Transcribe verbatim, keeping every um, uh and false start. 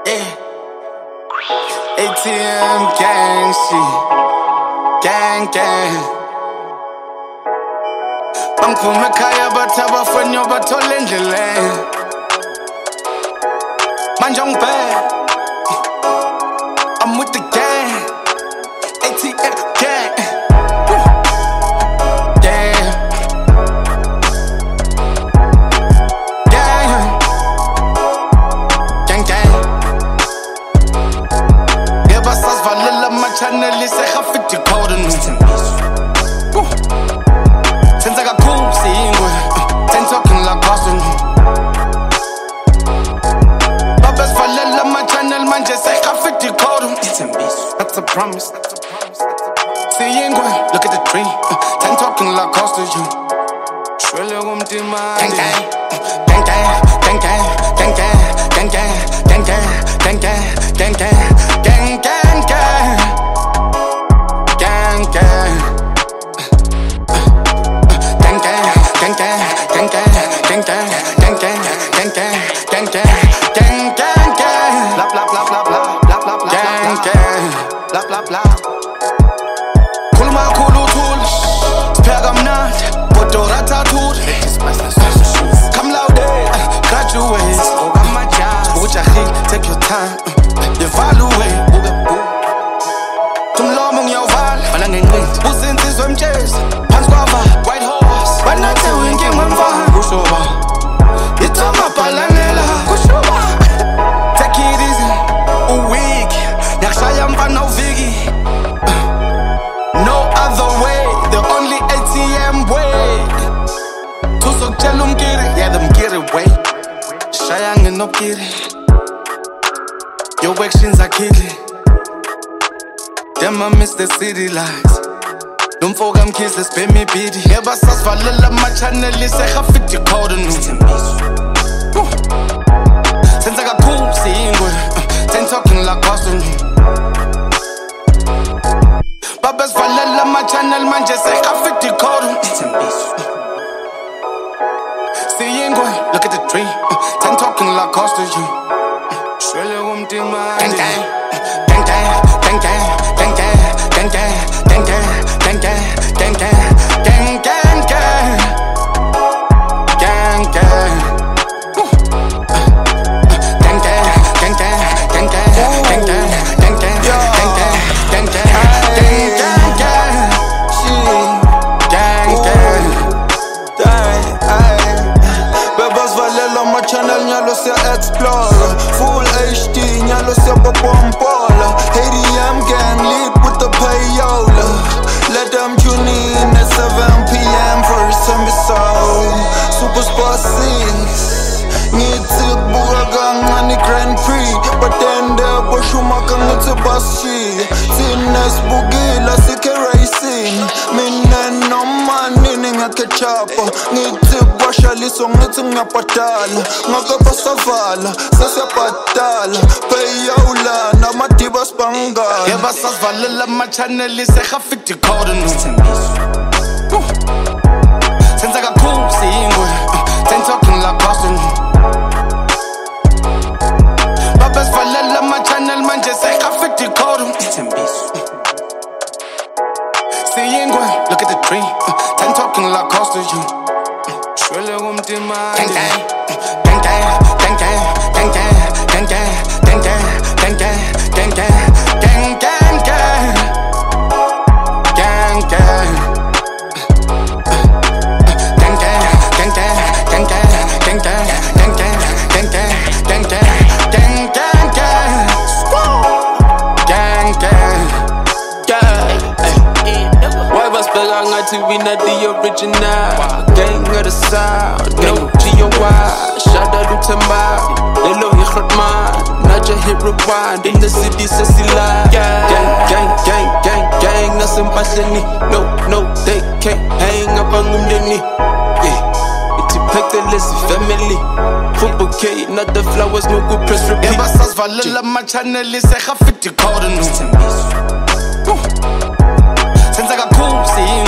Yeah. A T M gang shit. Gang gang. Bangiphume ekhaya bathi abafana bathola endleleni. Manje ngibheke. I'm with the gang. A T M gang. Gang. Gang. Gang gang. Yeah, basasivalela ama-channel isehafiti code nu. Senza kakhulu siyingwe. Ten talking like Boston. Babesivalela ama-channel manje sehafiti code. That's a promise. Siyingwe, look at the tree. Ten talking like Costa you. Shwele kumtimani. Gang gang. Gang gang. Gang gang. Gang gang. Gang gang. Gang gang. Gang gang. Gang gang. Gang gang. Gang gang. Gang gang. Gang gang. Gang gang. Gang gang. Gang gang. Gang gang. Gang gang. Gang gang. Blah blah blah blah blah blah blah blah. Gang gang. Blah blah blah. Kulma kulu tul. Spega mnat. Botora tatur. Come loud, graduate. Ogama jazz. Ujahi, take your time. Evaluate. Tumlomo ngiyawuvala. Bala ngenqindi. Usinsizwe mtshezi. Phansi kwava. White horse. Banathi winking wemfana. Kushoba. Ithoma bhalanela. Kushoba. Take it easy. Uweak. Yakushaya mfana uviki. No other way. The only A T M way. Kusokutshela umkiri. Yeah, the mkiri way. Shaya nginokiri. Your actions are killing. Damn, I miss the city lights. Don't forget I'm kids, let's pay me pity. Yeah, but that's why I love my channel. It's a half-fifty code nu. Since I got cool, seeing good. Ten talking like Boston. But that's why I love my channel, man. Just a half-fifty code. Seeing good, look at the tree. Ten talking like Costa you. Shwele kumtimani. Gang gang. Gang gang. Gang gang. Gang gang. Gang gang. Gang gang. Gang gang. Gang gang. Gang gang gang. Gang gang. Gang gang. Gang gang. Gang gang. Gang gang. Gang gang. Gang gang. Gang gang. Gang gang gang. Gang gang. Bebas valela ma channel nyalo se explore. Full H D nyalo se popompola. A T M gang lead with the payola. Let them tune in at seven P M first episode. Super Sport six. Ngithi kubuka kancane Grand Prix, but then there boshuma kangithi basi. Thina sibukile sikhe racing. Mina noma nini ngaketchapa. Ngithi kwashaliso ngithi ngiyabhadala. Ngakho basavala sesiyabhadala. Payola namadiba sibangana. Yeah, basasivalela ama-channel isehafiti code nu. Senza kakhulu siyingwe. Ten talking like Boston. Babesivalela ama-channel manje sehafiti code. Siyingwe, look at the tree. Ten talking like Costa you. Shwele kumtimani. Gang gang. Gang gang. Gang gang. Gang gang. Gang gang. Gang gang. Gang gang. Gang gang. Gang gang gang. Gang gang. Gang gang. Gang gang. Gang gang. Gang gang. Gang gang. Gang gang. Gang gang. Gang gang gang. Gang gang. Why was bigger ngathi we not the original. Gang of the sound, no G O Y. Shout out to Themba, Lelo Hikhrotman. Naja hit rewind in the city sesila. Gang, gang, gang, gang, gang. Nasempahleni, no, no, they can't hang up on umndeni. Yeah, it's a pick the list family. Football K, not the flowers, no good press repeat. Yeah, basasivalela ama-channel isehafiti code nu. Senza kakhulu siyingwe.